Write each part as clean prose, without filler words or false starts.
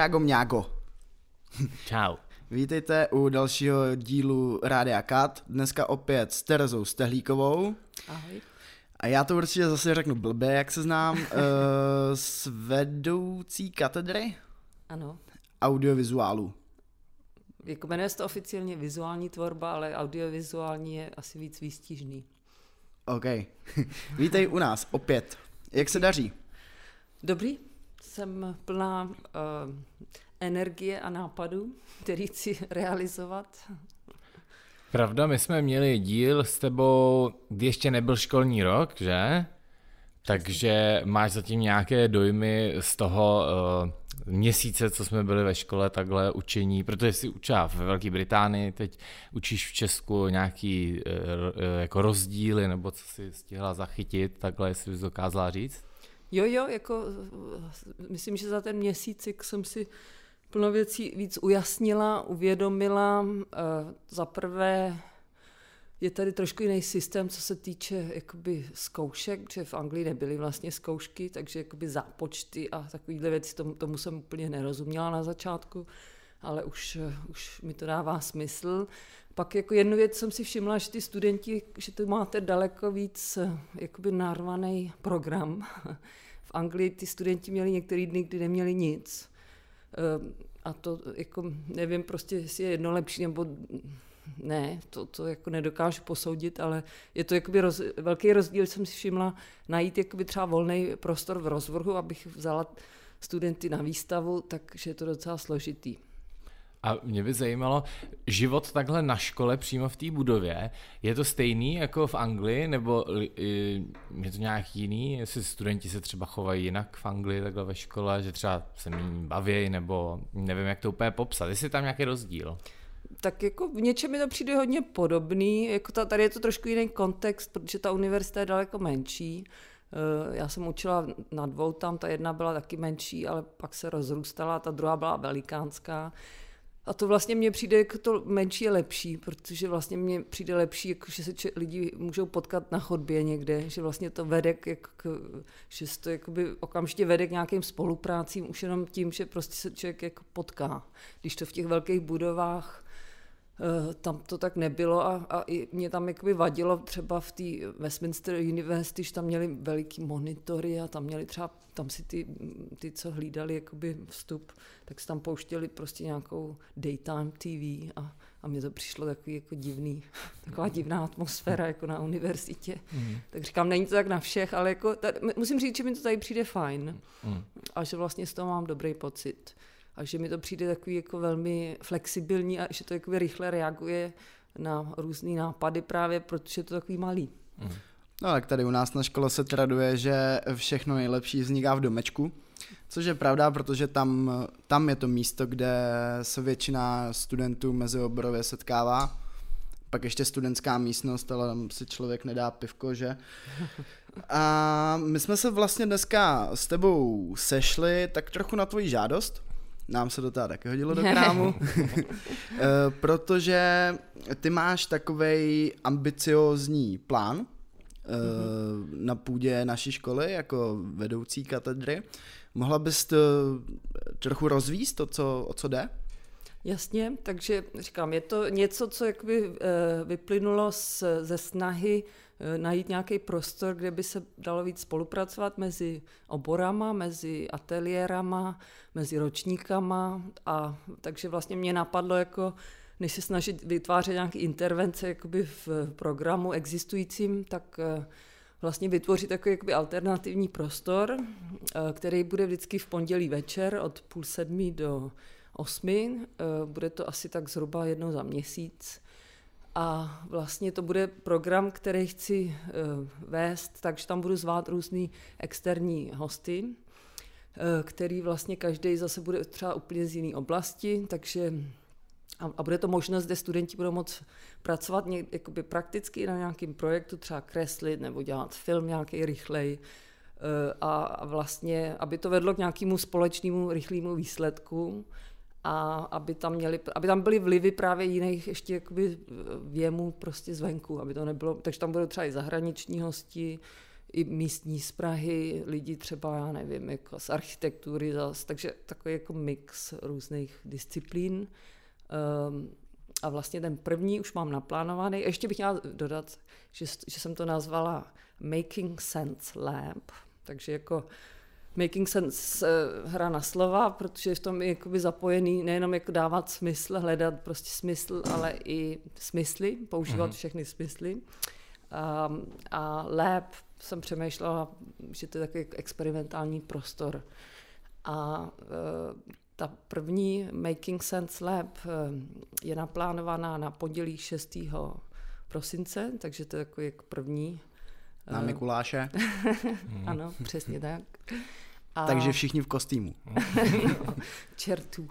Čágo mňágo. Čau. Vítejte u dalšího dílu Rádia Kat. Dneska opět s Terezou Stehlíkovou. Ahoj. A já to určitě zase řeknu blbě, jak se znám, s vedoucí katedry Ano. audiovizuálu. Jako jmenuje se to oficiálně vizuální tvorba, ale audiovizuální je asi víc výstižný. OK. Vítej u nás opět. Jak se daří? Dobrý, jsem plná energie a nápadů, který chci realizovat. Pravda, my jsme měli díl s tebou, kdy ještě nebyl školní rok, že? Takže máš zatím nějaké dojmy z toho měsíce, co jsme byli ve škole takhle učení, protože jsi učila ve Velké Británii, teď učíš v Česku nějaký jako rozdíly, nebo co jsi stihla zachytit, takhle jestli bys dokázala říct? Jo, jako myslím, že za ten měsíc jsem si plno věcí víc ujasnila, uvědomila. Za prvé je tady trošku jiný systém, co se týče jakoby zkoušek, protože v Anglii nebyly vlastně zkoušky, takže jakoby zápočty a takovýhle věci, tomu jsem úplně nerozuměla na začátku, ale už mi to dává smysl. Pak jako jednu věc jsem si všimla, že ty studenti, že tu máte daleko víc jakoby narvaný program. V Anglii ty studenti měli některé dny, kdy neměli nic. A to jako nevím prostě, jestli je jedno lepší nebo ne, to jako nedokážu posoudit, ale je to jakoby velký rozdíl, jsem si všimla, najít jakoby třeba volný prostor v rozvrhu, abych vzala studenty na výstavu, takže je to docela složitý. A mě by zajímalo, život takhle na škole přímo v té budově, je to stejný jako v Anglii, nebo je to nějak jiný, jestli studenti se třeba chovají jinak v Anglii takhle ve škole, že třeba se méně baví, nebo nevím, jak to úplně popsat, jestli je tam nějaký rozdíl? Tak jako v něčem mi to přijde hodně podobný, jako tady je to trošku jiný kontext, protože ta univerzita je daleko menší. Já jsem učila na dvou tam, ta jedna byla taky menší, ale pak se rozrůstala, ta druhá byla velikánská. A to vlastně mně přijde, jako to menší je lepší, protože vlastně mně přijde lepší, jako že se lidi můžou potkat na chodbě někde, že vlastně to vede že se to jakoby okamžitě vede k nějakým spoluprácím, už jenom tím, že prostě se člověk jako potká. Když to v těch velkých budovách tam to tak nebylo a i mě tam jakoby vadilo třeba v té Westminster University, že tam měli veliký monitory a tam si ty, co hlídali jakoby vstup, tak si tam pouštěli prostě nějakou daytime TV a mně to přišlo takový jako taková divná atmosféra jako na univerzitě. Tak říkám, není to tak na všech, ale jako musím říct, že mi to tady přijde fajn a že vlastně z toho mám dobrý pocit. A že mi to přijde takový jako velmi flexibilní a že to jako rychle reaguje na různý nápady právě, protože je to takový malý. No tak tady u nás na škole se traduje, že všechno nejlepší vzniká v domečku, což je pravda, protože tam je to místo, kde se většina studentů mezioborově setkává. Pak ještě studentská místnost, ale tam si člověk nedá pivko, že? A my jsme se vlastně dneska s tebou sešli tak trochu na tvoji žádost. Nám se to teda taky hodilo do krámu, protože ty máš takovej ambiciózní plán na půdě naší školy jako vedoucí katedry. Mohla bys to trochu rozvíst, o co jde? Jasně, takže říkám, je to něco, co jakoby vyplynulo ze snahy najít nějaký prostor, kde by se dalo víc spolupracovat mezi oborama, mezi ateliérama, mezi ročníkama a takže vlastně mě napadlo jako než se snažit vytvářet nějaké intervence jakoby v programu existujícím, tak vlastně vytvořit takový jakoby alternativní prostor, který bude vždycky v pondělí večer od 6:30 do 8. Bude to asi tak zhruba jednou za měsíc. A vlastně to bude program, který chci vést, takže tam budu zvát různý externí hosty, který vlastně každý zase bude třeba úplně z jiné oblasti, takže a bude to možnost, kde studenti budou moct pracovat jakoby prakticky na nějakém projektu, třeba kreslit nebo dělat film nějaký rychlej a vlastně, aby to vedlo k nějakému společnému rychlému výsledku a aby tam byly vlivy právě jiných ještě jakoby věmů prostě zvenku, aby to nebylo, takže tam budou třeba i zahraniční hosti, i místní z Prahy, lidi třeba, já nevím, jako z architektury zase, takže takový jako mix různých disciplín. A vlastně ten první už mám naplánovaný. Ještě bych měla dodat, že jsem to nazvala Making Sense Lab, takže jako Making Sense hra na slova, protože v tom je jakoby zapojený nejenom jako dávat smysl, hledat prostě smysl, ale i smysly, používat všechny smysly. A lab jsem přemýšlela, že to je takový experimentální prostor. A ta první Making Sense Lab je naplánovaná na pondělí 6. prosince, takže to je takový jako první. Na Mikuláše. Ano, přesně tak. Takže všichni v kostýmu. Čertů.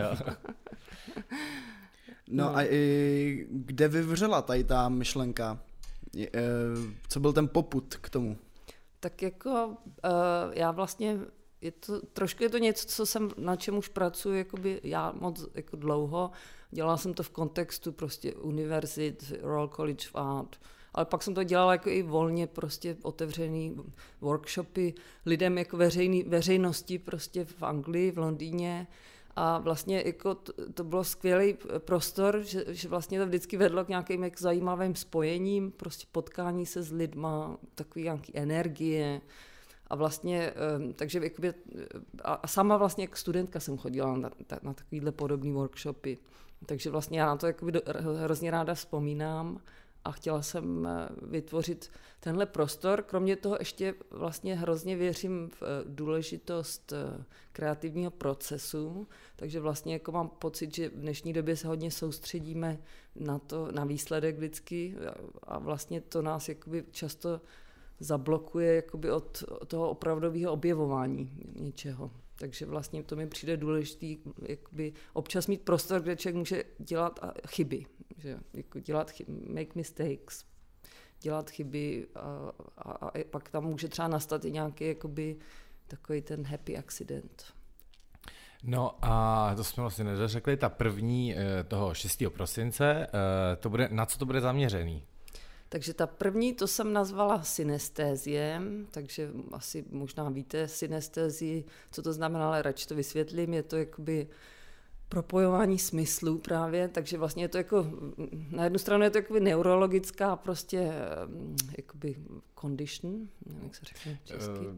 No a kde vyvřela tady ta myšlenka? Co byl ten popud k tomu? Tak jako já vlastně, trošku je to něco, co jsem, na čem už pracuji jakoby já moc jako dlouho. Dělala jsem to v kontextu prostě univerzit, Royal College of Art, ale pak jsem to dělala jako i volně, prostě otevřený workshopy lidem jako veřejnosti prostě v Anglii, v Londýně. A vlastně jako to bylo skvělý prostor, že vlastně to vždycky vedlo k nějakým jako zajímavým spojením, prostě potkání se s lidma, takový nějaký energie. A vlastně, takže jakoby, a sama vlastně jako studentka jsem chodila na takovýhle podobný workshopy. Takže vlastně já na to jakoby hrozně ráda vzpomínám a chtěla jsem vytvořit tenhle prostor. Kromě toho ještě vlastně hrozně věřím v důležitost kreativního procesu, takže vlastně jako mám pocit, že v dnešní době se hodně soustředíme na výsledek vždycky a vlastně to nás jakoby často zablokuje jakoby od toho opravdového objevování něčeho. Takže vlastně to mi přijde důležitý jakoby občas mít prostor, kde člověk může dělat chyby. Že? Jako make mistakes, dělat chyby a pak tam může třeba nastat i nějaký jakoby, takový ten happy accident. No a to jsme vlastně nedořekli, ta první toho 6. prosince, na co to bude zaměřený? Takže ta první, to jsem nazvala synestézie, takže asi možná víte synestézii, co to znamená, ale radši to vysvětlím, je to jakoby propojování smyslů právě, takže vlastně je to jako, na jednu stranu je to jakoby neurologická prostě jakoby condition, nevím, jak se řekne česky.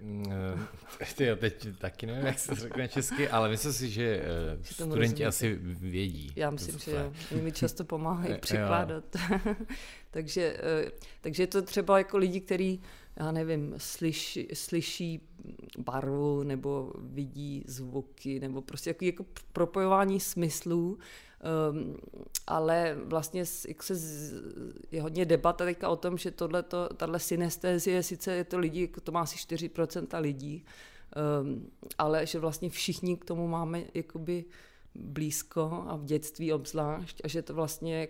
Teď taky nevím, jak se řekne česky, ale myslím si, že studenti asi vědí. Já myslím, že jo, oni mi často pomáhají překládat. takže je to třeba jako lidi, kteří, já nevím, slyší barvu nebo vidí zvuky nebo prostě jako propojování smyslů, ale vlastně je hodně debata teďka o tom, že tahle synestézie, sice je to lidi, to má asi 4% lidí, ale že vlastně všichni k tomu máme jakoby blízko a v dětství obzvlášť a že to vlastně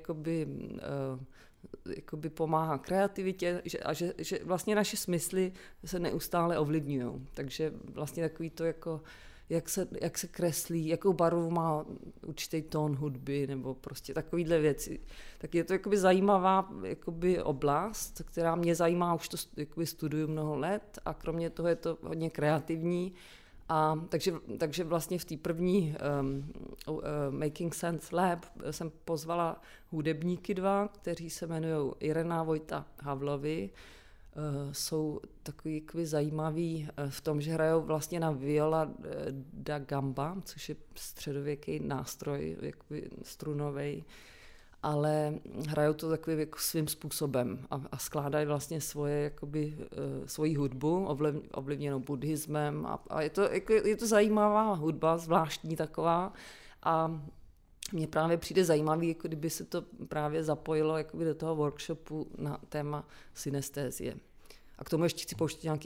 jakoby pomáhá kreativitě a že vlastně naše smysly se neustále ovlivňují. Takže vlastně takový to jako jak se kreslí, jakou barvu má určitý tón hudby nebo prostě takovýhle věci. Tak je to jakoby zajímavá jakoby oblast, která mě zajímá, už to jakoby studuju mnoho let a kromě toho je to hodně kreativní. A takže vlastně v té první Making Sense Lab jsem pozvala hudebníky 2, kteří se jmenují Irena Vojta Havlovi. Jsou takový zajímavý v tom, že hrajou vlastně na viola da gamba, což je středověký nástroj, jakoby strunovej, ale hrajou to takovým jako svým způsobem a skládají vlastně svoji hudbu, ovlivněnou buddhismem a je to zajímavá hudba, zvláštní taková a mně právě přijde zajímavý, jako kdyby se to právě zapojilo jakoby do toho workshopu na téma synestézie. A k tomu ještě chci pouštět nějaký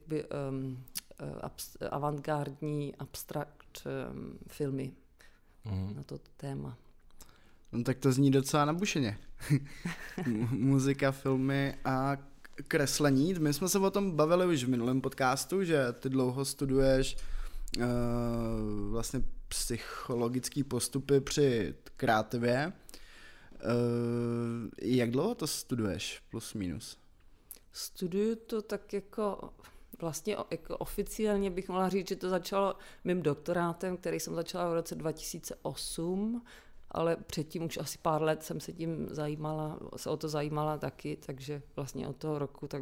avantgardní, abstrakt filmy na to téma. No tak to zní docela nabušeně. Muzika, filmy a kreslení. My jsme se o tom bavili už v minulém podcastu, že ty dlouho studuješ vlastně psychologické postupy při kreativě. Jak dlouho to studuješ, plus minus? Studuju to tak jako vlastně jako oficiálně bych mohla říct, že to začalo mým doktorátem, který jsem začala v roce 2008, ale předtím už asi pár let jsem se o to zajímala taky, takže vlastně od toho roku tak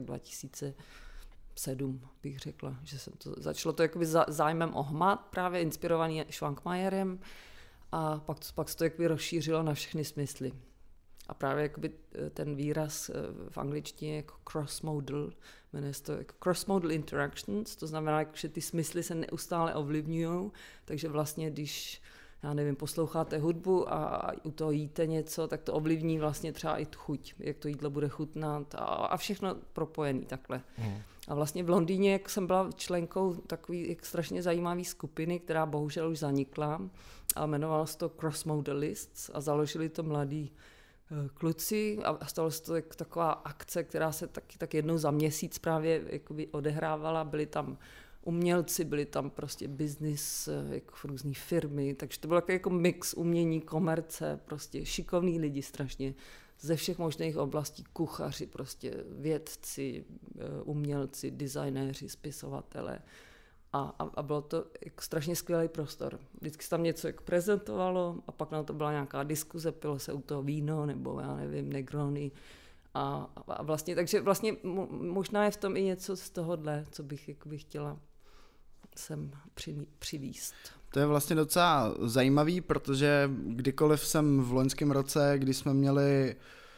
2007 bych řekla, že jsem to začalo to jakoby zájmem o hmat, právě inspirovaný Schwankmayerem a pak se to jakoby rozšířilo na všechny smysly. A právě jakoby ten výraz v angličtině jako cross-modal, jmenuje se to jako cross-modal interactions, to znamená, že ty smysly se neustále ovlivňují, takže vlastně, když, já nevím, posloucháte hudbu a u toho jíte něco, tak to ovlivní vlastně třeba i tu chuť, jak to jídlo bude chutnat a všechno propojený takhle. A vlastně v Londýně, jak jsem byla členkou takový strašně zajímavý skupiny, která bohužel už zanikla, a jmenovala se to Cross-Modalists a založili to mladí kluci a stalo se to jako taková akce, která se tak jednou za měsíc právě jakoby odehrávala, byli tam umělci, byli tam prostě business, jako různý firmy, takže to byl jako mix umění, komerce, prostě šikovní lidi strašně ze všech možných oblastí, kuchaři, prostě vědci, umělci, designéři, spisovatelé. A bylo to jako strašně skvělý prostor. Vždycky se tam něco jako prezentovalo a pak na to byla nějaká diskuze, pilo se u toho víno nebo já nevím, Negrony. A vlastně, takže vlastně možná je v tom i něco z tohohle, co bych jakoby chtěla sem přivíst. To je vlastně docela zajímavý, protože kdykoliv jsem v loňském roce, kdy jsme měli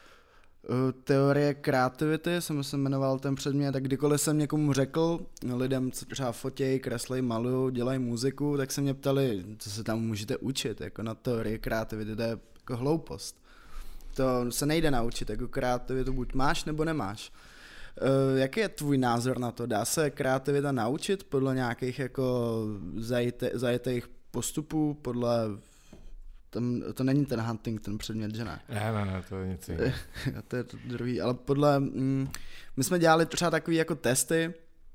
teorie kreativity, jsem se jmenoval ten předmět, tak kdykoliv jsem někomu řekl, lidem, co třeba fotějí, kreslej, malují, dělají muziku, tak se mě ptali, co se tam můžete učit, jako na teorie kreativity, to je jako hloupost. To se nejde naučit, jako kreativitu buď máš, nebo nemáš. Jaký je tvůj názor na to? Dá se kreativita naučit podle nějakých jako zajetých postupů, podle... To není ten Huntington předmět, že ne? Ne, to je nic jiného. To je to druhý, ale podle... my jsme dělali třeba takový jako testy.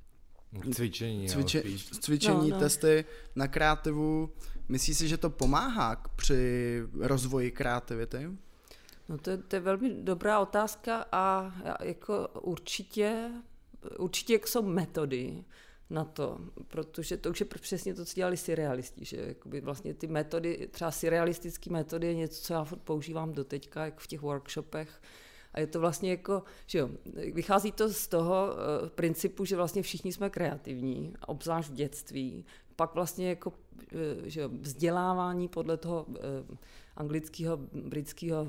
Cvičení, testy na kreativu. Myslíš si, že to pomáhá při rozvoji kreativity? No to je velmi dobrá otázka a jako určitě jak jsou metody na to, protože to už je přesně to, co dělali surrealisti, že jakoby vlastně ty metody, třeba surrealistické metody je něco, co já používám doteďka, jako v těch workshopech, a je to vlastně jako, že jo, vychází to z toho principu, že vlastně všichni jsme kreativní, obzvlášť v dětství, pak vlastně jako, že jo, vzdělávání podle toho anglického, britského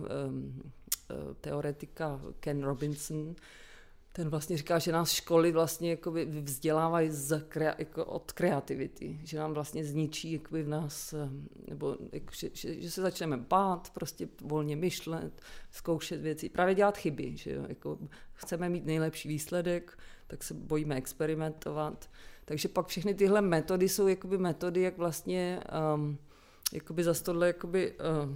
teoretika Ken Robinson, ten vlastně říká, že nás školy vlastně jakoby vzdělávají jako od kreativity, že nám vlastně zničí jakoby v nás, nebo jako, že se začneme bát, prostě volně myšlet, zkoušet věci, právě dělat chyby, že jo, jako chceme mít nejlepší výsledek, tak se bojíme experimentovat, takže pak všechny tyhle metody jsou jakoby metody, jak vlastně jakoby zas tohle jakoby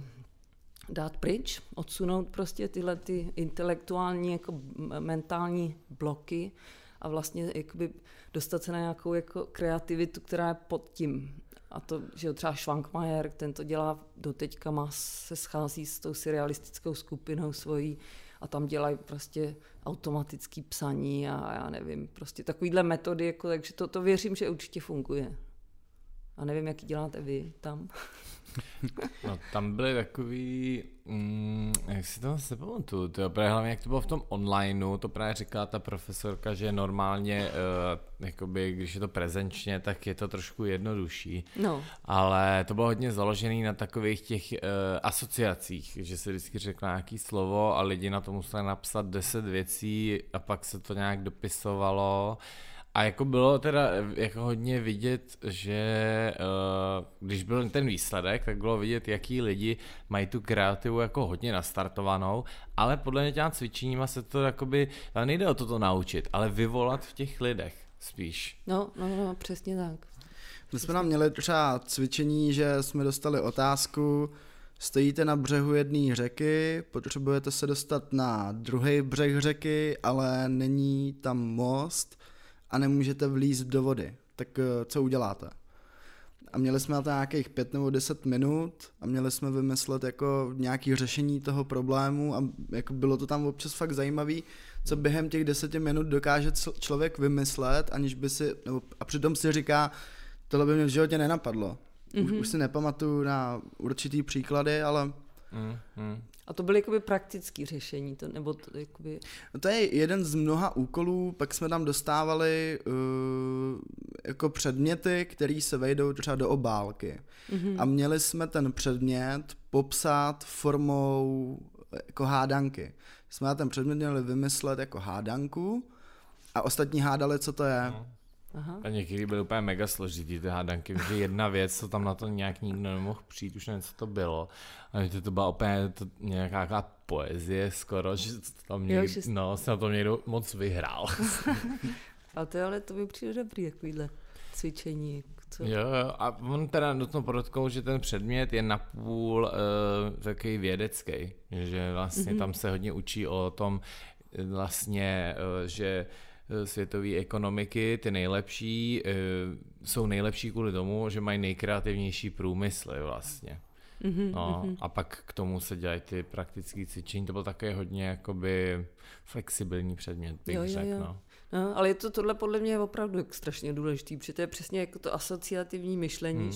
dát pryč, odsunout prostě tyhle ty intelektuální jako mentální bloky a vlastně jakoby dostat se na nějakou jako kreativitu, která je pod tím. A to, že třeba Schwankmajer, ten to dělá doteďka, se schází s tou surrealistickou skupinou svojí a tam dělají prostě automatický psaní a já nevím, prostě takovýhle metody, jako, takže to věřím, že určitě funguje. A nevím, jaký děláte vy tam. No, tam byly takový, jak si to nepamatuju, to je právě hlavně, jak to bylo v tom onlineu, to právě říkala ta profesorka, že normálně, jakoby, když je to prezenčně, tak je to trošku jednodušší, no. Ale to bylo hodně založené na takových těch asociacích, že se vždycky řekne nějaký slovo a lidi na to museli napsat 10 věcí a pak se to nějak dopisovalo. A jako bylo teda jako hodně vidět, že když byl ten výsledek, tak bylo vidět, jaký lidi mají tu kreativu jako hodně nastartovanou, ale podle mě těma cvičeníma se to jakoby, nejde o to naučit, ale vyvolat v těch lidech spíš. No, přesně tak. My jsme tam měli třeba cvičení, že jsme dostali otázku, stojíte na břehu jedné řeky, potřebujete se dostat na druhý břeh řeky, ale není tam most, a nemůžete vlízt do vody, tak co uděláte? a měli jsme na to nějakých 5 nebo 10 minut a měli jsme vymyslet jako nějaké řešení toho problému a jako bylo to tam občas fakt zajímavý, co během těch 10 minut dokáže člověk vymyslet, aniž by si, a přitom si říká, tohle by mě v životě nenapadlo. Už si nepamatuju na určitý příklady, ale... A to byly jakoby praktické řešení, nebo to jakoby... No to je jeden z mnoha úkolů, pak jsme tam dostávali jako předměty, které se vejdou třeba do obálky. A měli jsme ten předmět popsat formou jako hádanky. Jsme na ten předmět měli vymyslet jako hádanku a ostatní hádali, co to je. Aha. A někdy byly úplně mega složitý ty hádanky, že jedna věc, co tam na to nějak nikdo nemohl přijít, už nevím, co to bylo. A to byla úplně nějaká poezie skoro, že to tam někdo, jsem na to někdo moc vyhrál. Ale to by přijde dobrý, takovýhle cvičení. Co? Jo, a on teda nutno podotknout, že ten předmět je napůl takový vědecký, že vlastně tam se hodně učí o tom vlastně, že světové ekonomiky, ty nejlepší, jsou nejlepší kvůli tomu, že mají nejkreativnější průmysly vlastně. A pak k tomu se dělají ty praktické cvičení. To byl také hodně jakoby flexibilní předmět, bych řekl. No, ale tohle podle mě je opravdu strašně důležitý, protože to je přesně jako to asociativní myšlení,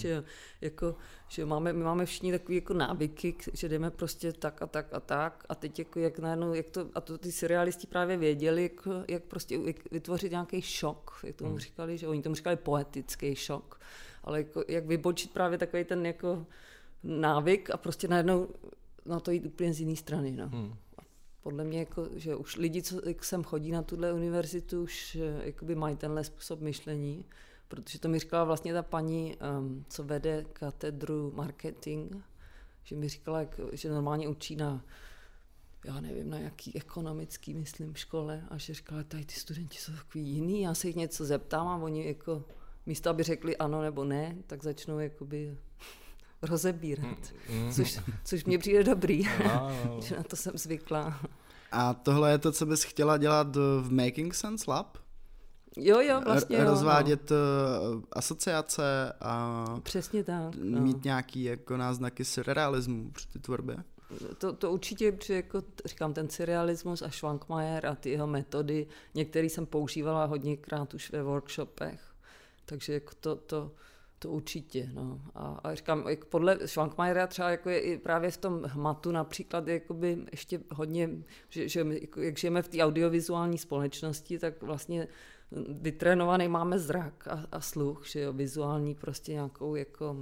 že my máme všichni takový jako návyky, že jdeme prostě tak a tak a tak a teď jako jak najednou, a to ty surrealisti právě věděli, jak prostě vytvořit nějaký šok, jak tomu říkali, že oni tomu říkali poetický šok, ale jako, jak vybočit právě takový ten jako návyk a prostě najednou na to jít úplně z jiné strany, no. Podle mě, jako, že už lidi, co sem chodí na tuhle univerzitu, už jakoby mají tenhle způsob myšlení, protože to mi říkala vlastně ta paní, co vede katedru marketing, že mi říkala, že normálně učí já nevím, na jaký ekonomický, myslím, škole, a že říkala, tady ty studenti jsou takový jiný, já se jich něco zeptám a oni jako místo, aby řekli ano nebo ne, tak začnou jakoby rozebírat, což mně přijde dobrý, že na to jsem zvykla. A tohle je to, co bys chtěla dělat v Making Sense Lab? Jo, vlastně rozvádět asociace a přesně tak, mít nějaký jako náznaky surrealismu při té tvorbě? To určitě, protože jako říkám, ten surrealismus a Schwankmajer a ty jeho metody, některý jsem používala hodněkrát už ve workshopech, takže jako to určitě, no. A říkám, jako podle Schwankmajera třeba jako je i právě v tom hmatu například jakoby ještě hodně, že jak žijeme v té audiovizuální společnosti, tak vlastně vytrénovaný máme zrak a sluch, že jo, vizuální prostě nějakou jako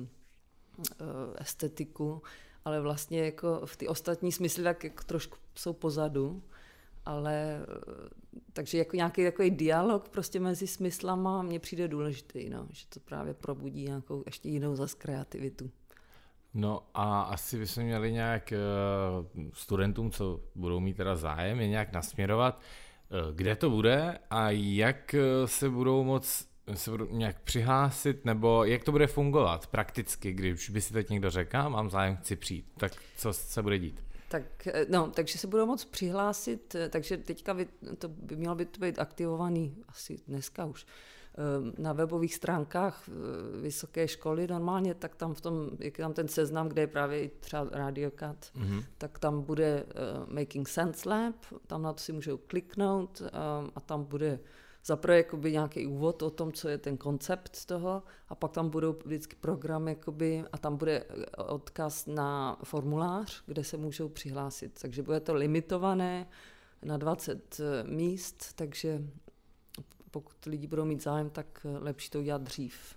estetiku, ale vlastně jako v ty ostatní smysly tak jako trošku jsou pozadu. Ale takže jako nějaký takový dialog prostě mezi smyslama mně přijde důležitý, no, že to právě probudí nějakou ještě jinou zas kreativitu. No a asi bychom měli nějak studentům, co budou mít teda zájem, je nějak nasměrovat, kde to bude a jak se budou nějak přihlásit, nebo jak to bude fungovat prakticky, když by si teď někdo řekl, mám zájem, chci přijít, tak co se bude dít? Takže se budou moct přihlásit, takže teďka to by mělo být aktivovaný asi dneska už na webových stránkách vysoké školy normálně, tak tam jak je tam ten seznam, kde je právě třeba Radio Cat, tak tam bude Making Sense Lab, tam na to si můžou kliknout a tam bude zaprvé jakoby nějaký úvod o tom, co je ten koncept toho, a pak tam budou vždycky programy jakoby, a tam bude odkaz na formulář, kde se můžou přihlásit. Takže bude to limitované na 20 míst, takže pokud lidi budou mít zájem, tak lepší to udělat dřív.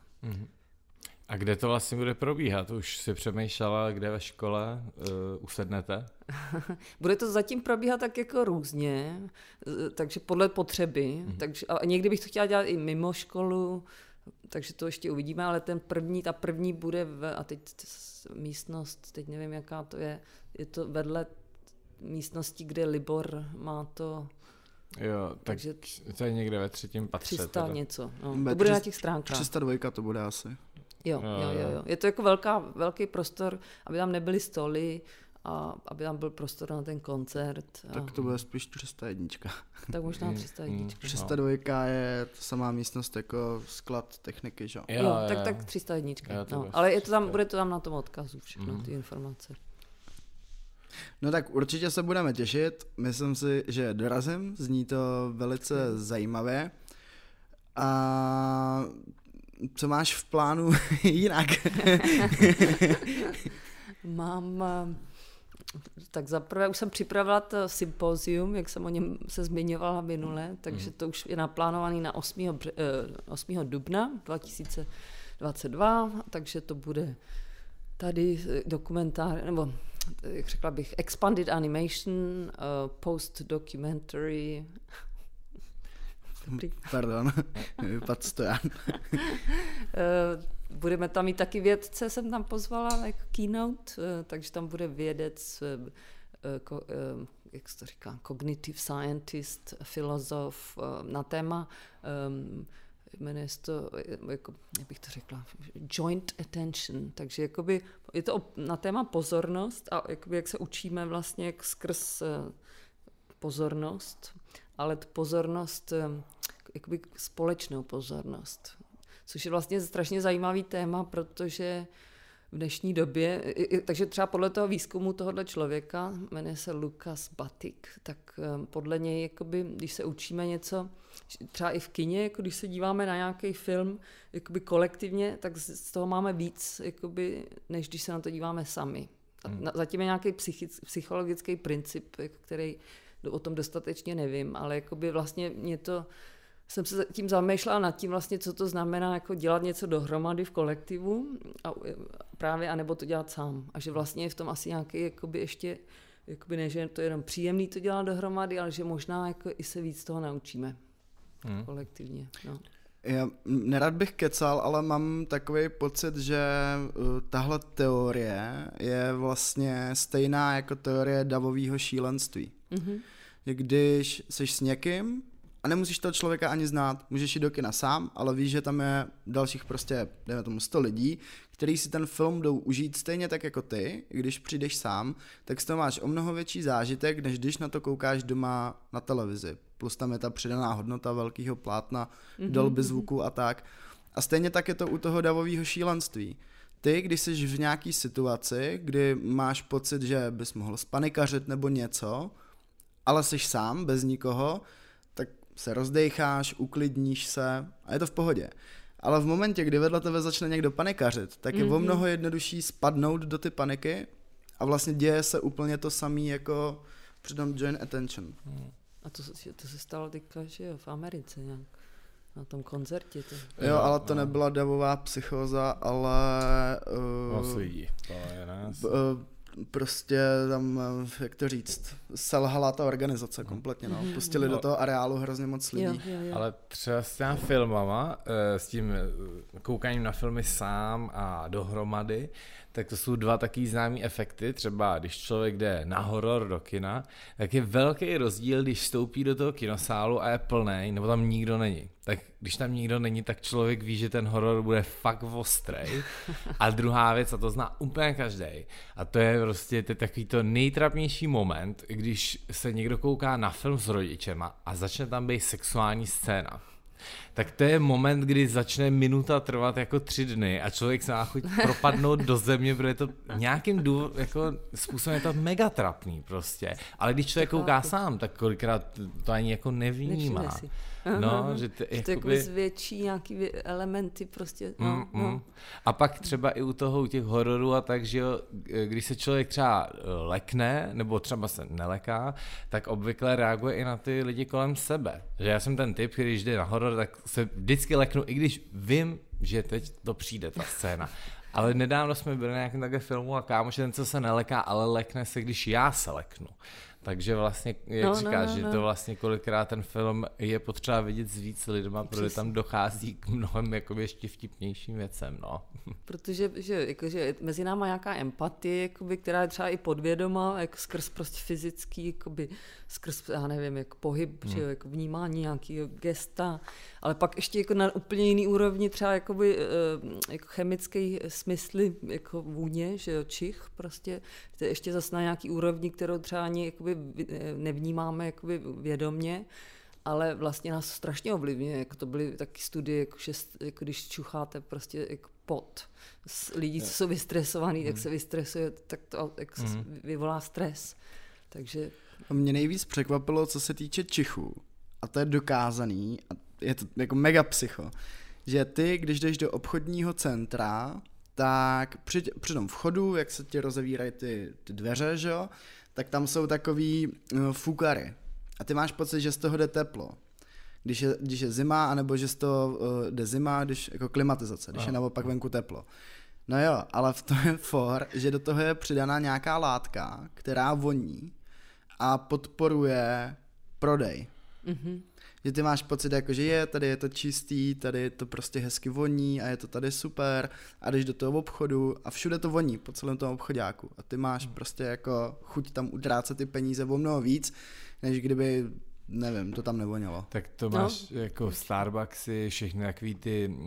A kde to vlastně bude probíhat? Už si přemýšlela, kde ve škole usednete? Bude to zatím probíhat tak jako různě, takže podle potřeby. Takže, a někdy bych to chtěla dělat i mimo školu, takže to ještě uvidíme, ale ta první bude, a teď místnost, teď nevím, jaká to je to vedle místnosti, kde Libor má to. Jo, takže to je někde ve 3. patře. 300 teda. Něco, no. To bude na těch stránkách. 302 to bude asi. Jo. Je to jako velký prostor, aby tam nebyly stoly a aby tam byl prostor na ten koncert. Tak to bude spíš 301. Tak možná 301. 302 je samá místnost jako sklad techniky, že? Jo, tak 301. No. Ale je to tam, bude to tam na tom odkazu všechno, ty informace. No tak určitě se budeme těšit, myslím si, že dorazím, zní to velice zajímavě. A co máš v plánu jinak? Mám, tak zaprvé už jsem připravila to sympozium, jak jsem o něm se zmiňovala minule, takže to už je naplánovaný na 8. dubna 2022, takže to bude tady nebo jak řekla bych, expanded animation, post-documentary. Pardon, vypad Stojan. Budeme tam mít taky vědce, jsem tam pozvala jako keynote, takže tam bude vědec, jak se to říká, cognitive scientist, filozof na téma, jmenuje se to, jako, jak bych to řekla, joint attention, takže jakoby, je to na téma pozornost a jakoby, jak se učíme vlastně jak skrz pozornost, ale tu pozornost, jakoby společnou pozornost, což je vlastně strašně zajímavý téma, protože v dnešní době, takže třeba podle toho výzkumu tohohle člověka, jmenuje se Lukas Batik, tak podle něj, jakoby, když se učíme něco, třeba i v kině, jako když se díváme na nějaký film jakoby kolektivně, tak z toho máme víc, jakoby, než když se na to díváme sami. A zatím je nějaký psychologický princip, který o tom dostatečně nevím, ale jakoby vlastně jsem se tím zamýšlela nad tím vlastně, co to znamená jako dělat něco dohromady v kolektivu a právě, anebo to dělat sám. A že vlastně je v tom asi nějaký jakoby ještě, jakoby ne, že to je jenom příjemný to dělat dohromady, ale že možná jako i se víc toho naučíme kolektivně. No. Já nerad bych kecal, ale mám takový pocit, že tahle teorie je vlastně stejná jako teorie davového šílenství. Mm-hmm. Když jsi s někým a nemusíš toho člověka ani znát, můžeš jít do kina sám, ale víš, že tam je dalších prostě, dejme tomu 100 lidí, kteří si ten film jdou užít stejně tak jako ty, když přijdeš sám, tak z toho máš o mnoho větší zážitek, než když na to koukáš doma na televizi. Plus tam je ta přidaná hodnota velkého plátna, dolby zvuku a tak. A stejně tak je to u toho davového šílenství. Ty, když jsi v nějaký situaci, kdy máš pocit, že bys mohl spanikařit nebo něco, ale jsi sám, bez nikoho, tak se rozdejcháš, uklidníš se a je to v pohodě. Ale v momentě, kdy vedle tebe začne někdo panikařit, tak je o mnoho jednodušší spadnout do ty paniky a vlastně děje se úplně to samé jako při tom joint attention. A to se stalo teďka, že jo, v Americe nějak, na tom koncertě. Jo, ale to nebyla davová psychóza, ale... Moc lidí, to je nás. Prostě tam, jak to říct, selhala ta organizace kompletně, no. Pustili do toho areálu hrozně moc lidí. Jo. Ale třeba s těma filmama, s tím koukáním na filmy sám a dohromady, tak to jsou dva takový známý efekty. Třeba když člověk jde na horor do kina, tak je velký rozdíl, když vstoupí do toho kinosálu a je plnej, nebo tam nikdo není. Tak když tam nikdo není, tak člověk ví, že ten horor bude fakt ostrej. A druhá věc, a to zná úplně každej, a to je prostě takový to nejtrapnější moment, když se někdo kouká na film s rodičema a začne tam být sexuální scéna. Tak to je moment, kdy začne minuta trvat jako 3 dny a člověk se má chuť propadnout do země, protože to nějakým jako způsobem je to mega trapný prostě. Ale když člověk kouká sám, tak kolikrát to ani jako nevnímá. No, že to jakoby zvětší nějaký elementy prostě. No. A pak třeba i u těch hororů a tak, že jo, když se člověk třeba lekne, nebo třeba se neleká, tak obvykle reaguje i na ty lidi kolem sebe. Že já jsem ten typ, který když jde na horor, tak se vždycky leknu, i když vím, že teď to přijde ta scéna. Ale nedávno jsme byli na nějakém takové filmu a kámoš ten, co se neleká, ale lekne se, když já se leknu. Takže vlastně, jak říkáš, že to vlastně kolikrát ten film je potřeba vidět s víc lidma, protože tam dochází k mnohem jakoby ještě vtipnějším věcem, no. Protože že mezi náma nějaká empatie, jakoby, která je třeba i podvědomá, jako skrz prostě fyzický, jakoby, skrz, já nevím, jak pohyb, že jako vnímání nějakého gesta, ale pak ještě jako na úplně jiný úrovni třeba jakoby, jako chemický smysly, jako vůně, že jo, čich prostě, to je ještě zase na nějaký úrovni, kterou třeba ani jakoby nevnímáme jakoby vědomně, ale vlastně nás strašně ovlivňuje, jako to byly taky studie, jako když čucháte prostě jako pot. Lidi, co jsou vystresovaní, tak se vystresuje, tak to jako vyvolá stres. Takže... Mě nejvíc překvapilo, co se týče čichů, a to je dokázaný, a je to jako mega psycho, že ty, když jdeš do obchodního centra, tak při tom vchodu, jak se ti rozevírají ty dveře, že jo, tak tam jsou takový fukary. A ty máš pocit, že z toho jde teplo. Když je zima, anebo že z toho jde zima, když jako klimatizace, když je naopak venku teplo. No jo, ale v tom je for, že do toho je přidaná nějaká látka, která voní a podporuje prodej. Mm-hmm. Že ty máš pocit, jako, že tady je to čistý, tady je to prostě hezky voní a je to tady super a jdeš do toho obchodu a všude to voní po celém tom obchodáku a ty máš prostě jako chuť tam utrácet ty peníze o mnoho víc, než kdyby, nevím, to tam nevonilo. Tak to máš jako v Starbucksy, všechny takový ty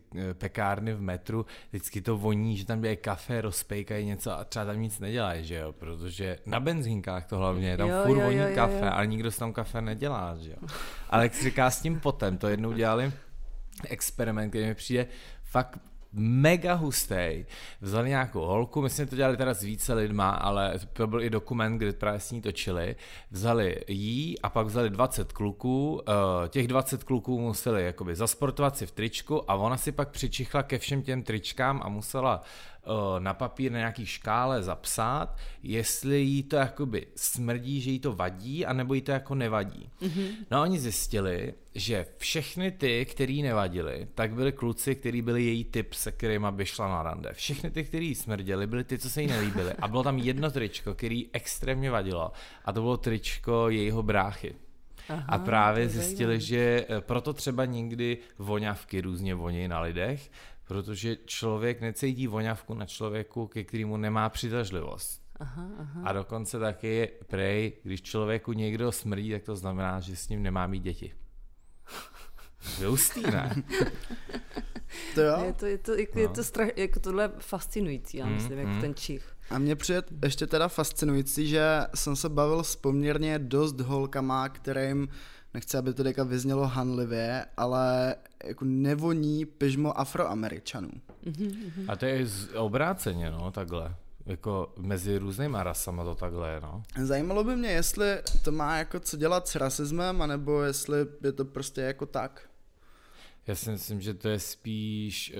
pekárny v metru, vždycky to voní, že tam je kafe, rozpejkají něco a třeba tam nic nedělají, že jo, protože na benzínkách to hlavně, tam furt voní kafe, ale nikdo si tam kafe nedělá, že jo. Ale jak si říká s tím potem, to jednou dělali experiment, který mi přijde fakt mega hustý. Vzali nějakou holku, myslím, že to dělali teda s více lidma, ale to byl i dokument, kde právě s ní točili. Vzali jí a pak vzali 20 kluků. Těch 20 kluků museli jakoby zasportovat si v tričku a ona si pak přičichla ke všem těm tričkám a musela na papír na nějaký škále zapsat, jestli jí to jakoby smrdí, že jí to vadí, anebo jí to jako nevadí. Mm-hmm. No a oni zjistili, že všechny ty, který nevadili, tak byli kluci, který byli její typ, se kterýma by šla na rande. Všechny ty, který jí smrděli, byli ty, co se jí nelíbili. A bylo tam jedno tričko, který extrémně vadilo. A to bylo tričko jejího bráchy. Aha, a právě zjistili, že proto třeba někdy voňavky různě voní na lidech, protože člověk necítí voňavku na člověku, ke kterému nemá přitažlivost. Aha. A dokonce taky prej, když člověku někdo smrdí, tak to znamená, že s ním nemá mít děti. Hustý, ne? To jo. Je to jako tohle fascinující, já myslím, jako ten čich. A mně přijde ještě teda fascinující, že jsem se bavil s poměrně dost holkama, kterým, nechci, aby to teďka vyznělo hanlivě, ale jako nevoní pyžmo Afroameričanů. A to je obráceně, no, takhle. Jako mezi různýma rasama to takhle je, no. Zajímalo by mě, jestli to má jako co dělat s rasismem, anebo jestli je to prostě jako tak. Já si myslím, že to je spíš,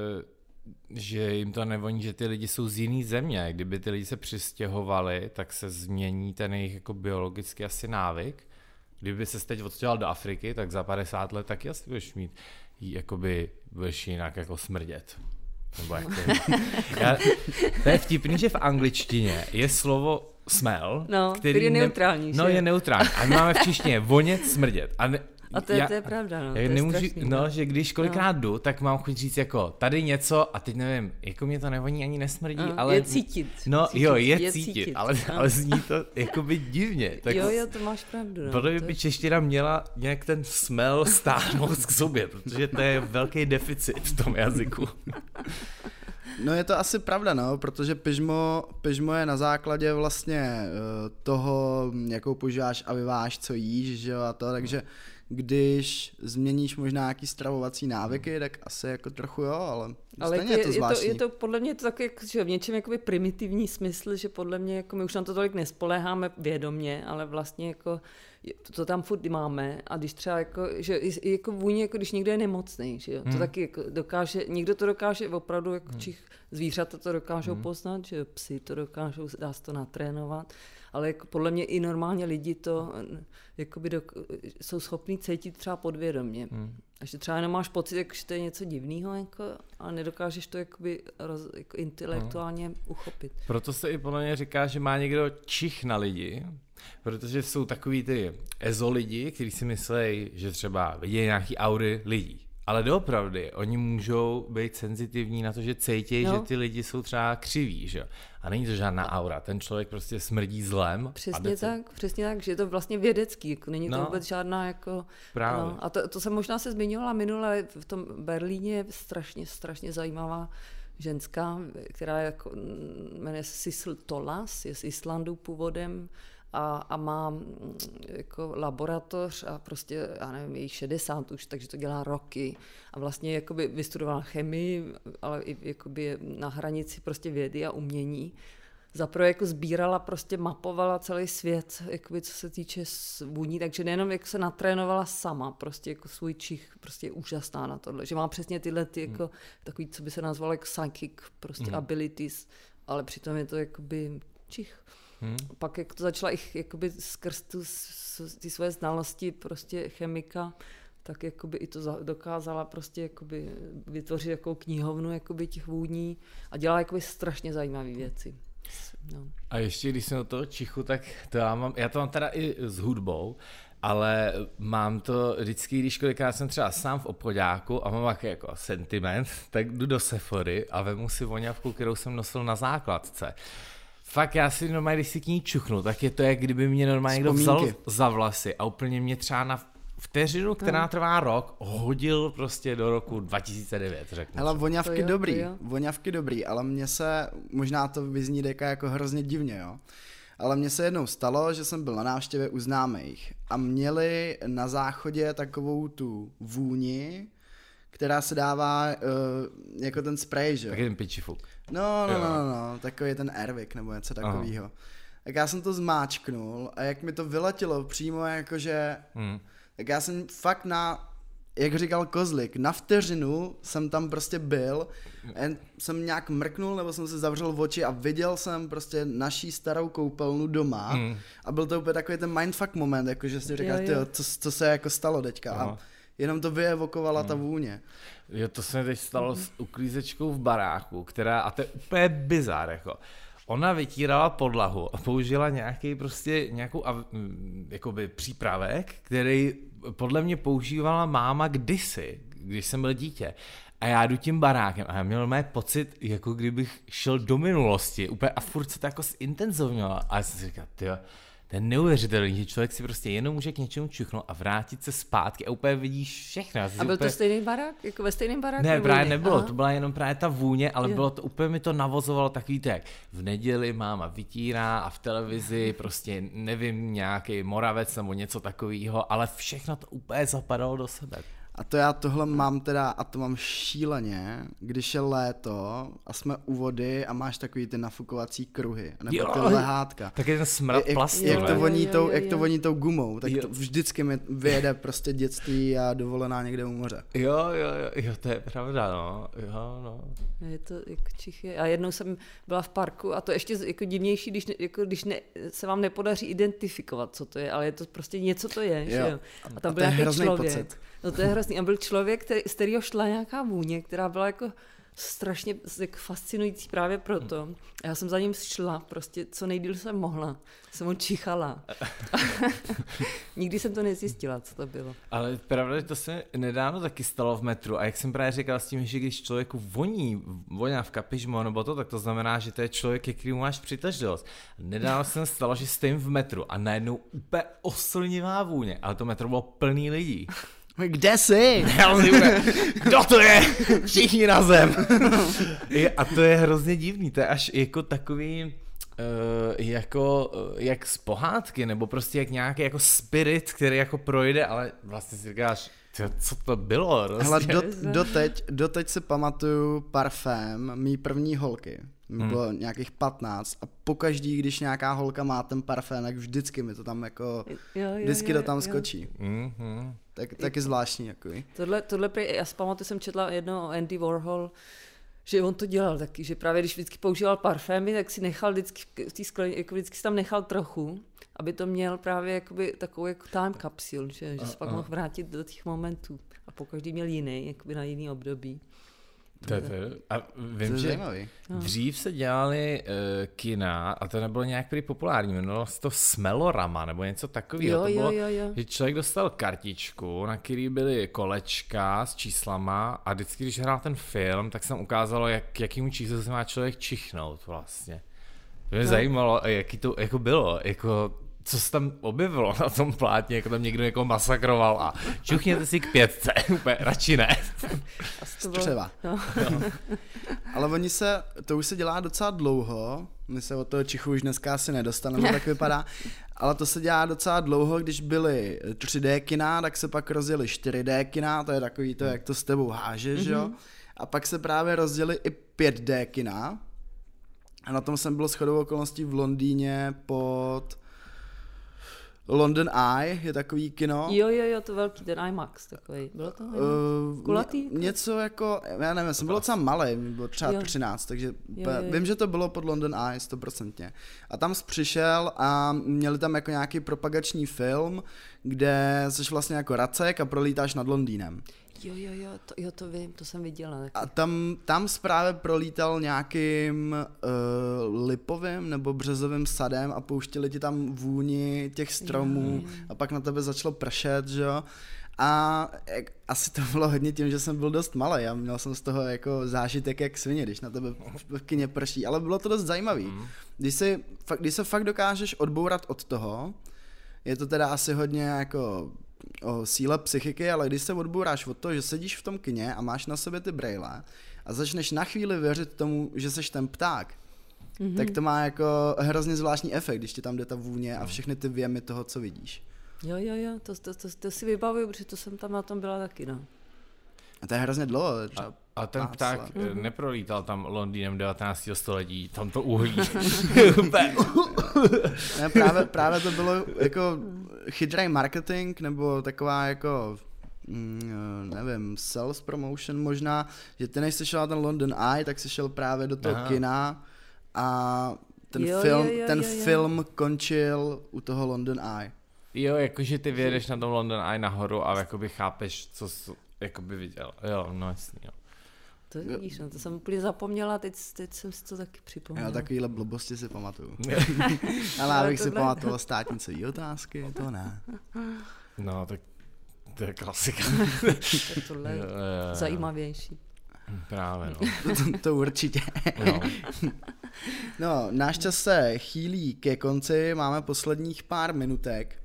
že jim to nevoní, že ty lidi jsou z jiný země. Kdyby ty lidi se přistěhovali, tak se změní ten jejich jako biologický asi návyk. Kdyby se teď odstěhoval do Afriky, tak za 50 let taky asi budeš mít, jakoby budeš jinak jako smrdět. Nebo jak to je vtipný, že v angličtině je slovo smell, který je neutrální. Je neutrální. A my máme v češtině vonět, smrdět. A to je pravda, no. Já nemůžu, že když kolikrát jdu, tak mám chuť říct jako tady něco a teď nevím, jako mě to nevoní ani nesmrdí, ale... Je cítit. Je cítit. Ale zní to jakoby divně. Tak jo, to máš pravdu. No. Proto by čeština měla nějak ten smell stáhnout k sobě, protože to je velký deficit v tom jazyku. No je to asi pravda, no, protože pyžmo je na základě vlastně toho, jakou používáš a vyváš, co jíš, že jo, a to, takže když změníš možná nějaký stravovací návyky, tak asi jako trochu jo, ale stejně je to zvláštní. Je to podle mě to taky, že v něčem jakoby primitivní smysl, že podle mě jako my už na to tolik nespoléháme vědomě, ale vlastně jako to tam furt máme a když třeba jako, že jako vůně, jako když někdo je nemocný, že jo, to taky jako dokáže, někdo to dokáže opravdu jako zvířata to dokážou poznat, že psi to dokážou, dá se to natrénovat, ale jako podle mě i normálně lidi to jakoby jsou schopní cítit třeba podvědomě. A že třeba jenom máš pocit, že to je něco divného, jako, ale nedokážeš to jakoby jako intelektuálně uchopit. Proto se i podle mě říká, že má někdo čich na lidi, Protože jsou takový ty ezo lidi, kteří si myslejí, že třeba vidí nějaký aury lidí. Ale doopravdy, oni můžou být senzitivní na to, že cítí, že ty lidi jsou třeba křiví, že? A není to žádná aura, ten člověk prostě smrdí zlem. Přesně tak, že je to vlastně vědecký, jako není to vůbec žádná jako... Právě. No, a to jsem možná se zmiňovala minule, v tom Berlíně je strašně zajímavá ženská, která jako, jmenuje se Sissel Tolaas, je z Islandu původem, a má jako laboratoř a prostě, já nevím, je jí 60 už, takže to dělá roky a vlastně jakoby vystudovala chemii, ale i jakoby na hranici prostě vědy a umění. Zaprvé jako sbírala, prostě mapovala celý svět, jakoby co se týče vůní, takže nejenom jako se natrénovala sama, prostě jako svůj čich, prostě je úžasná na tohle, že má přesně tyhle ty jako takový, co by se nazvalo jako psychic, prostě abilities, ale přitom je to jakoby čich. Pak jak to začala jakoby skrz ty své znalosti prostě chemika, tak jakoby i to dokázala prostě jakoby vytvořit jako knihovnu jakoby těch vůní a dělala jakoby strašně zajímavé věci. No. A ještě když jsem do toho čichu, tak to já to mám teda i s hudbou, ale mám to vždycky, když kolikrát jsem třeba sám v obchodáku a mám jako sentiment, tak jdu do Sephory a vemu si voňavku, kterou jsem nosil na základce. Fakt já si normálně, když si k ní čuchnu, tak je to, jak kdyby mě normálně někdo vzal za vlasy a úplně mě třeba na vteřinu, která trvá rok, hodil prostě do roku 2009, řeknu. Hele, voňavky dobrý, ale mně se, možná to vyzní jako hrozně divně, jo. Ale mně se jednou stalo, že jsem byl na návštěvě u známých a měli na záchodě takovou tu vůni, která se dává jako ten spray, že jo. Taky ten pičifuk. No, takový ten Airwick nebo něco takového. Tak já jsem to zmáčknul a jak mi to vyletělo přímo jakože, tak já jsem fakt jak říkal Kozlik, na vteřinu jsem tam prostě byl, jsem nějak mrknul nebo jsem se zavřel v oči a viděl jsem prostě naší starou koupelnu doma a byl to úplně takový ten mindfuck moment, jakože si říkal, co se jako stalo teďka a jenom to vyevokovala ta vůně. Jo, to se mi teď stalo s uklízečkou v baráku, a to je úplně bizár, jako. Ona vytírala podlahu a použila nějakou jakoby přípravek, který podle mě používala máma kdysi, když jsem byl dítě. A já jdu tím barákem a já měl mé pocit, jako kdybych šel do minulosti, úplně a furt se to jako zintenzivňovala. A já jsem si říkal, tyjo, to je neuvěřitelný, že člověk si prostě jenom může k něčemu čuchnout a vrátit se zpátky a úplně vidíš všechno. A byl to stejný barák? Jako ve stejném baráku? Ne, právě nebylo, to byla jenom právě ta vůně, ale bylo to, úplně mi to navozovalo takový tak. V neděli máma vytírá a v televizi prostě nevím, nějaký Moravec nebo něco takového, ale všechno to úplně zapadalo do sebe. A to já tohle mám teda, a to mám šíleně, když je léto a jsme u vody a máš takový ty nafukovací kruhy, nebo ty lehátka. Tak je ten smrad plastu. Jak to voní tou gumou, tak to vždycky mi vyjede prostě dětství a dovolená někde u moře. Jo, to je pravda, no. Je to jako čichy. A jednou jsem byla v parku a to ještě jako divnější, když se vám nepodaří identifikovat, co to je, ale je to prostě něco to je, že jo. A tam byl nějaký člověk. Pocit. No to je hrozný. A byl člověk, z kterého šla nějaká vůně, která byla jako strašně jako fascinující právě proto. A já jsem za ním šla, prostě co nejdýl jsem mohla. Jsem ho čichala. Nikdy jsem to nezjistila, co to bylo. Ale pravda, že to se nedávno taky stalo v metru. A jak jsem právě říkal s tím, že když člověku voňavka, pyžmo nebo to, tak to znamená, že to je člověk, ke kterému máš přitažlivost. Nedávno se stalo, že stojím v metru a najednou úplně oslnivá vůně, ale to metro bylo plný lidí. Kde jsi? Kdo to je? Všichni na zem. A to je hrozně divný, to je až jako takový, jak z pohádky, nebo prostě jak nějaký jako spirit, který jako projde, ale vlastně si říkáš, co to bylo? Hele, doteď si pamatuju parfém mý první holky. Bylo nějakých 15 a pokaždý, když nějaká holka má ten parfém, tak vždycky mi to tam jako, vždycky to tam skočí. Taky zvláštní takový. Tohle já si pamatuju, jsem četla jedno o Andy Warhol, že on to dělal taky, že právě když vždycky používal parfémy, tak si nechal vždycky v té skleně, jako vždycky si tam nechal trochu, aby to měl právě jakoby takovou jako time capsule, že se pak mohl vrátit do těch momentů. A pokaždý měl jiný, jakoby na jiný období. A vím, že zajímavý. dřív se dělali kina a to nebylo nějak prý populární, jmenovalo se to Smellorama nebo něco takového. Jo. Že člověk dostal kartičku, na který byly kolečka s číslama a vždycky, když hrál ten film, tak se tam ukázalo, jakýmu číslu se má člověk čichnout vlastně. To mě zajímalo, jaký to jako bylo, jako co se tam objevilo na tom plátně, jako tam někdo jako masakroval a čuchněte si k 5, úplně radši ne. Třeba. No. Ale to už se dělá docela dlouho, my se od toho čichu už dneska asi nedostaneme, tak vypadá, ale to se dělá docela dlouho, když byly 3D kina, tak se pak rozjeli 4D kina, to je takový to, jak to s tebou hážeš, jo, a pak se právě rozjeli i 5D kina a na tom jsem byl shodou okolností v Londýně pod London Eye, je takový kino. Jo, to velký, ten IMAX takový. Bylo to kulatý? Něco jako, já nevím, jsem byl docela malý, bylo třeba 13, takže vím, že to bylo pod London Eye, 100%. A tam jsi přišel a měli tam jako nějaký propagační film, kde jsi vlastně jako racek a prolítáš nad Londýnem. Jo, to vím, to jsem viděla. Taky. A tam právě prolítal nějakým lipovým nebo březovým sadem a pouštěli ti tam vůni těch stromů a pak na tebe začalo pršet, že jo. A asi to bylo hodně tím, že jsem byl dost malý a měl jsem z toho jako zážitek jak svině, když na tebe v kině prší, ale bylo to dost zajímavý. Když se fakt dokážeš odbourat od toho, je to teda asi hodně jako o síle psychiky, ale když se odbouráš od toho, že sedíš v tom kině a máš na sobě ty brejle a začneš na chvíli věřit tomu, že seš ten pták, tak to má jako hrozně zvláštní efekt, když ti tam jde ta vůně a všechny ty věmy toho, co vidíš. Jo, to si vybavuju, protože to jsem tam na tom byla taky, no. A to je hrozně dlouho. A ten pták neprolítal tam Londýnem 19. století, tam to uhlí. Ne, právě to bylo jako chytrý marketing, nebo taková jako nevím, sales promotion možná, že ty než jsi šel na ten London Eye, tak jsi šel právě do toho kina a ten film končil u toho London Eye. Jo, jakože ty vyjedeš na tom London Eye nahoru a jakoby chápeš, co jsi jakoby viděl. Jo, no jasný, jo. To vidíš, no, to jsem úplně zapomněla, teď jsem si to taky připomněla. Já takovýhle blbosti si pamatuju. Ale abych si pamatoval státnice otázky, to ne. No, tak to je klasika. Tak tohle je zajímavější. Právě, no. To určitě. No, náš čas se chýlí ke konci, máme posledních pár minutek.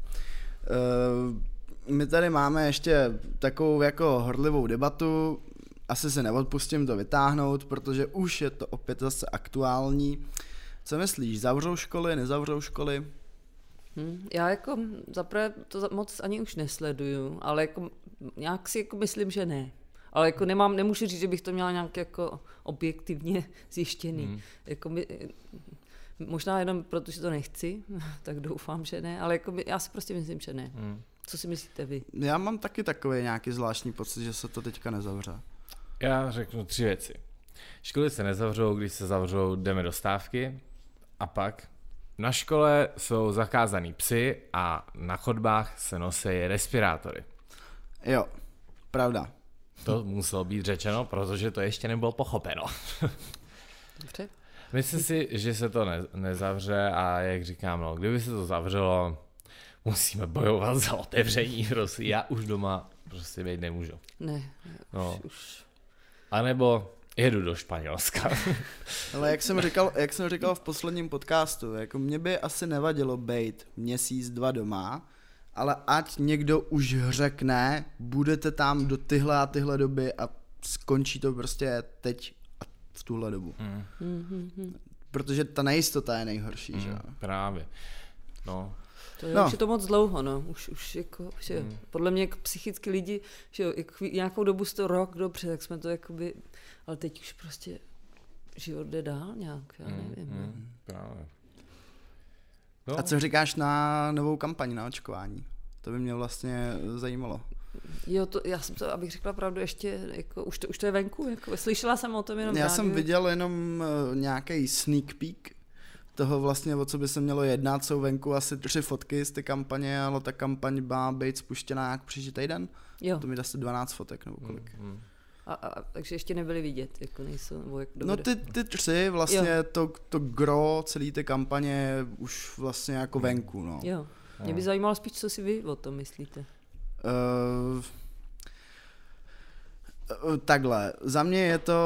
My tady máme ještě takovou jako horlivou debatu, asi se neodpustím to vytáhnout, protože už je to opět zase aktuální. Co myslíš, zavřou školy, nezavřou školy? Já jako zaprvé to moc ani už nesleduju, ale jako nějak si jako myslím, že ne. Ale jako nemůžu říct, že bych to měla nějak jako objektivně zjištěný. Jako možná jenom protože to nechci, tak doufám, že ne, ale jako já si prostě myslím, že ne. Co si myslíte vy? Já mám taky takový nějaký zvláštní pocit, že se to teďka nezavře. Já řeknu 3 věci. Školy se nezavřou, když se zavřou, jdeme do stávky a pak na škole jsou zakázaný psy a na chodbách se nosí respirátory. Jo, pravda. To muselo být řečeno, protože to ještě nebylo pochopeno. Dobře. Myslím si, že se to nezavře a jak říkám, no, kdyby se to zavřelo, musíme bojovat za otevření, prostě já už doma prostě být nemůžu. Ne, no. už. A nebo jedu do Španělska. Ale jak jsem říkal v posledním podcastu, jako mě by asi nevadilo bejt měsíc, 2 doma, ale ať někdo už řekne, budete tam do tyhle a tyhle doby a skončí to prostě teď a v tuhle dobu. Protože ta nejistota je nejhorší, že? Právě. No. Už je to moc dlouho, no. Už jako, že podle mě jako psychicky lidi, že jako nějakou dobu to rok dobře, tak jsme to jakoby, ale teď už prostě život jde dál nějak, já nevím. Právě. No. A co říkáš na novou kampaň na očkování? To by mě vlastně zajímalo. Jo, já jsem to, abych řekla pravdu, ještě, jako, už to je venku, jako, slyšela jsem o tom jenom Já jsem viděl jenom nějaký sneak peek toho vlastně, o co by se mělo jednat, jsou venku asi 3 fotky z té kampaně, ale ta kampaň má být spuštěná jak příští týden. Jo. To mi dá se 12 fotek nebo kolik. Takže ještě nebyli vidět, jako nejsou, nebo jak No ty 3 vlastně, to gro celé té kampaně už vlastně jako venku, no. Jo, mě by zajímalo spíš, co si vy o tom myslíte. Takhle, za mě je to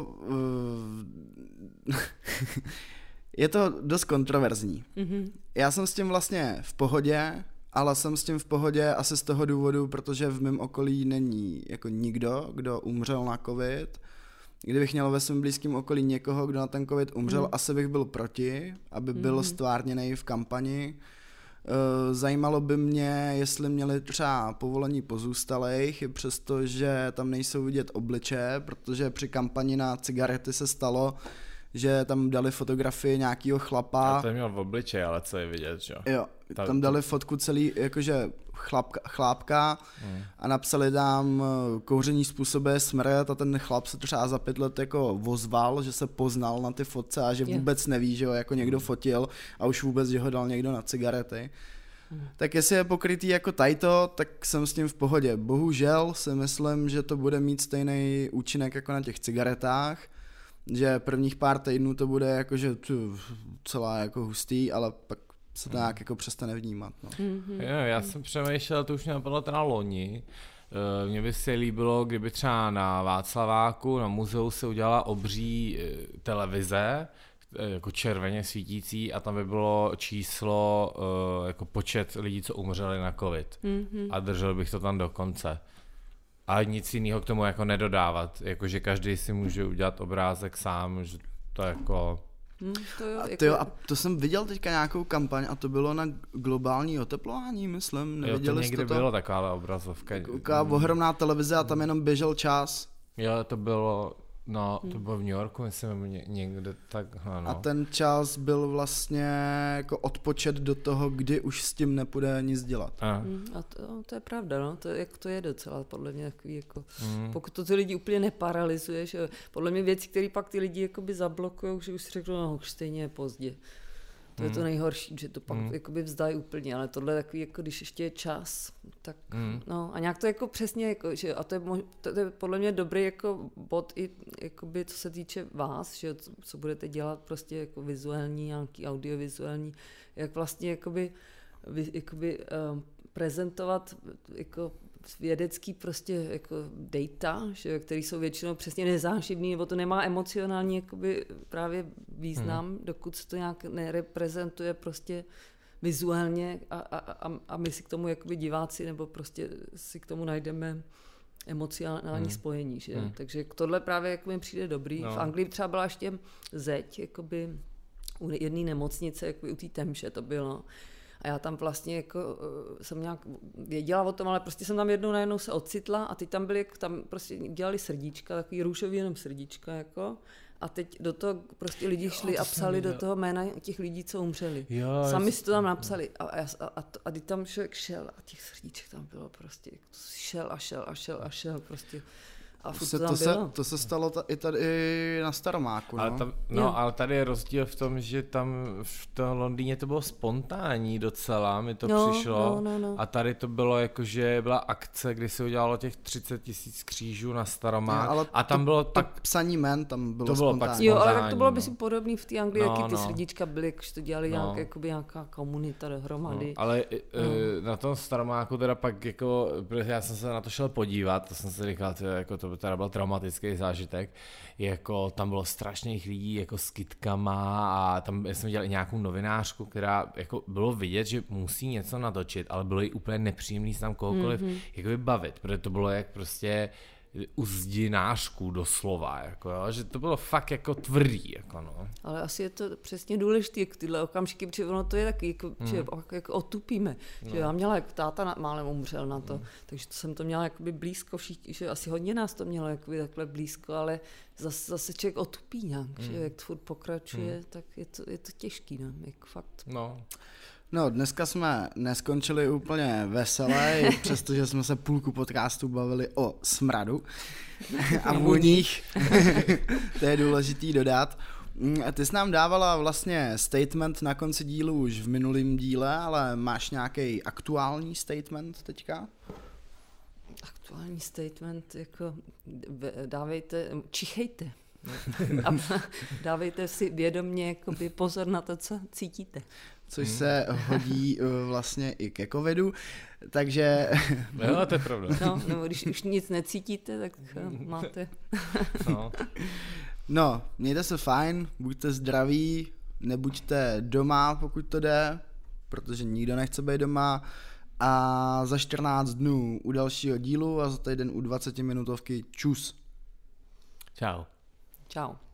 je to dost kontroverzní. Mm-hmm. Já jsem s tím vlastně v pohodě, ale jsem s tím v pohodě asi z toho důvodu, protože v mém okolí není jako nikdo, kdo umřel na covid. Kdybych měl ve svém blízkém okolí někoho, kdo na ten covid umřel, asi bych byl proti, aby byl stvárněnej v kampani. Zajímalo by mě, jestli měli třeba povolení pozůstalých, přestože tam nejsou vidět obličeje, protože při kampani na cigarety se stalo, že tam dali fotografii nějakého chlapa. A to měl v obličeji, ale co je vidět, že jo? Jo, tam dali fotku celý, jakože chlápka a napsali tam kouření způsobuje smrt a ten chlap se třeba za 5 let jako ozval, že se poznal na ty fotce a že vůbec neví, že ho jako někdo fotil a už vůbec, že ho dal někdo na cigarety. Tak jestli je pokrytý jako tajto, tak jsem s tím v pohodě. Bohužel si myslím, že to bude mít stejný účinek jako na těch cigaretách, že prvních pár týdnů to bude jakože celá jako hustý, ale pak se to nějak jako přestane vnímat. No. Jo, já jsem přemýšlel, to už mě napadlo teda loni. Mně by se líbilo, kdyby třeba na Václaváku, na muzeu se udělala obří televize, jako červeně svítící a tam by bylo číslo, jako počet lidí, co umřeli na covid. A držel bych to tam do konce. A nic jiného k tomu jako nedodávat, jakože každý si může udělat obrázek sám, že to jako... A to jsem viděl teďka nějakou kampaň a to bylo na globální oteplování, myslím. Jo, to někdy bylo taková obrazovka. Taková ohromná televize a tam jenom běžel čas. Jo, to bylo... No, to bylo v New Yorku, myslím, někde takhle, no. A ten čas byl vlastně jako odpočet do toho, kdy už s tím nepůjde nic dělat. A to je pravda, no, to je docela podle mě takový jako, pokud to ty lidi úplně neparalyzuje, že podle mě věci, které pak ty lidi jakoby zablokujou, že už si řeknou, no už stejně je pozdě. To je to nejhorší, že to pak jakoby vzdají úplně, ale tohle je takový, jako když ještě je čas, tak no a nějak to jako přesně, jako, že, a to je podle mě dobrý jako bod i jakoby, co se týče vás, že co budete dělat prostě jako vizuální, nějaký audiovizuální, jak vlastně jakoby prezentovat jako vědecký prostě jako data, že, který jsou většinou přesně nezáživný, nebo to nemá emocionální jakoby právě význam, dokud se to nějak nereprezentuje prostě vizuálně a my si k tomu jakoby diváci nebo prostě si k tomu najdeme emocionální spojení, že? Takže tohle právě jako mi přijde dobrý. No. V Anglii třeba byla ještě zeď, jakoby u jedné nemocnice, jakoby u té Temše to bylo. A já tam vlastně jako jsem nějak věděla o tom, ale prostě jsem tam jednou najednou se ocitla a teď tam byli, tam prostě dělali srdíčka, takový růžový jenom srdíčka jako. A teď do toho prostě lidi šli a psali do toho jména těch lidí, co umřeli. Jo, sami si to tam napsali. A teď tam člověk šel a těch srdíček tam bylo prostě. Šel prostě. A to se stalo i tady na Staromáku. No? Ale tady je rozdíl v tom, že tam v tom Londýně to bylo spontánní docela, mi to přišlo. No. A tady to bylo jako, že byla akce, kdy se udělalo těch 30 000 křížů na Staromák. Ale a tam bylo pak psaní jmen tam bylo spontánní. Jo, ale tak to bylo by si podobný v té Anglii, jaký ty srdíčka byly, když to dělali nějaká komunita dohromady. No, ale na tom Staromáku teda pak jako, já jsem se na to šel podívat, to jsem si říkal, jako to teda byl traumatický zážitek, jako tam bylo strašných lidí jako s kytkama a tam jsem viděl i nějakou novinářku, která jako bylo vidět, že musí něco natočit, ale bylo jí úplně nepříjemný se tam kohokoliv jakoby bavit, protože to bylo jak prostě u zdi nářků doslova, jako jo, že to bylo fakt jako tvrdý, jako no. Ale asi je to přesně důležité, jak tyhle okamžiky, protože ono to je taky, že jako otupíme, že já měla, jak táta málem umřel na to, takže to jsem to měla jakoby blízko, všichni, že asi hodně nás to mělo jakoby takhle blízko, ale zase člověk otupí nějak, že jak to furt pokračuje, tak je to těžký, no, jako fakt. No, dneska jsme neskončili úplně veselé, přestože jsme se půlku podcastu bavili o smradu a vůních. To je důležitý dodat. Ty jsi nám dávala vlastně statement na konci dílu už v minulém díle, ale máš nějaký aktuální statement teďka? Aktuální statement, jako čichejte. A dávejte si vědomě jakoby pozor na to, co cítíte. Což se hodí vlastně i ke covidu, takže... Jo, to je pravda. No, nebo když už nic necítíte, tak máte... No, mějte se fajn, buďte zdraví, nebuďte doma, pokud to jde, protože nikdo nechce být doma. A za 14 dnů u dalšího dílu a za týden u 20 minutovky čus. Čau. Čau.